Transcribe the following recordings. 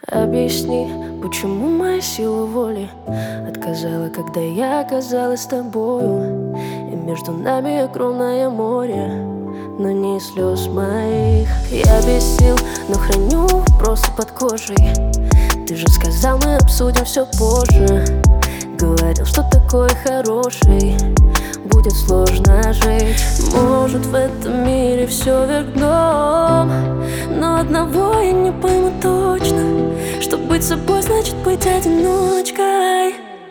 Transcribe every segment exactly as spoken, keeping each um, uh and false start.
Объясни, почему моя сила воли отказала, когда я оказалась с тобою. И между нами огромное море, но не слез моих. Я без сил, но храню вопросы под кожей. Ты же сказал, мы обсудим все позже. Говорил, что такой хороший будет сложно жить. Может, в этом мире все вверх дном, но одного я не пойму точно, что быть собой значит быть одиночкой.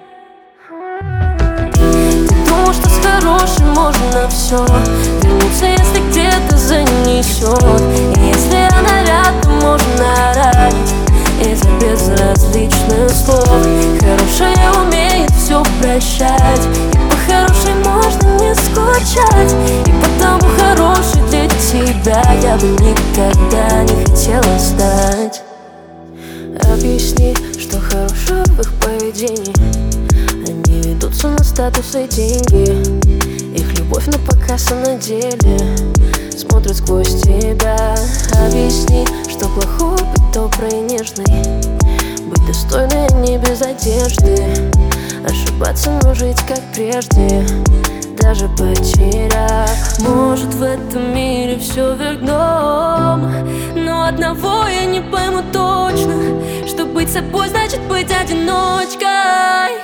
Ты думал, что с хорошим можно все вернуться, если где-то занесет. И если она рядом, можно ранить из-за безразличных слов. Хорошая умеет все прощать, и по-хорошей можно не скучать. И потому хорошей для тебя я бы никогда не хотела стать. Объясни, что хорошего в их поведении. Они ведутся на статусы и деньги. Их любовь на показ, а на деле смотрят сквозь тебя. Объясни, что плохого быть доброй и нежной, быть достойной, а не без одежды. Ошибаться, но жить как прежде, даже потеряв. Может, в этом мире все вверх дном, но одного я не пойму точно, что быть собой значит быть одиночкой.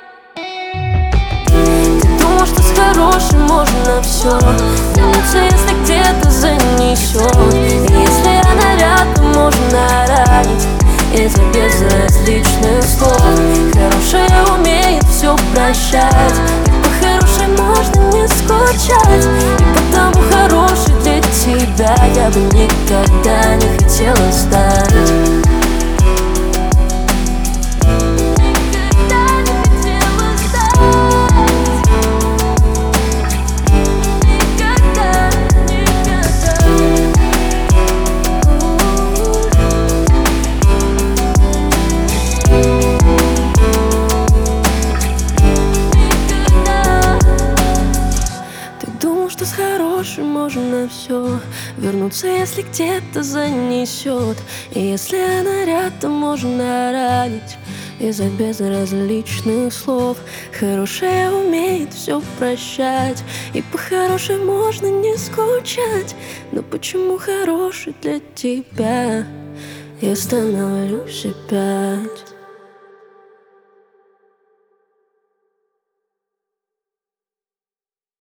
Ты думал, что с хорошим можно все вернуться, если где-то занесет. И если она рядом, можно ранить из-за безразличных слов. Хорошая умеет все прощать, и по-хорошей можно не скучать. И потому хорошей для тебя я бы никогда не хотела стать. Что с хорошим можно все вернуться, если где-то занесет. И если она рядом, можно ранить из-за безразличных слов. Хорошая умеет все прощать, и по-хорошей можно не скучать. Но почему хороший для тебя? Я становлюсь опять.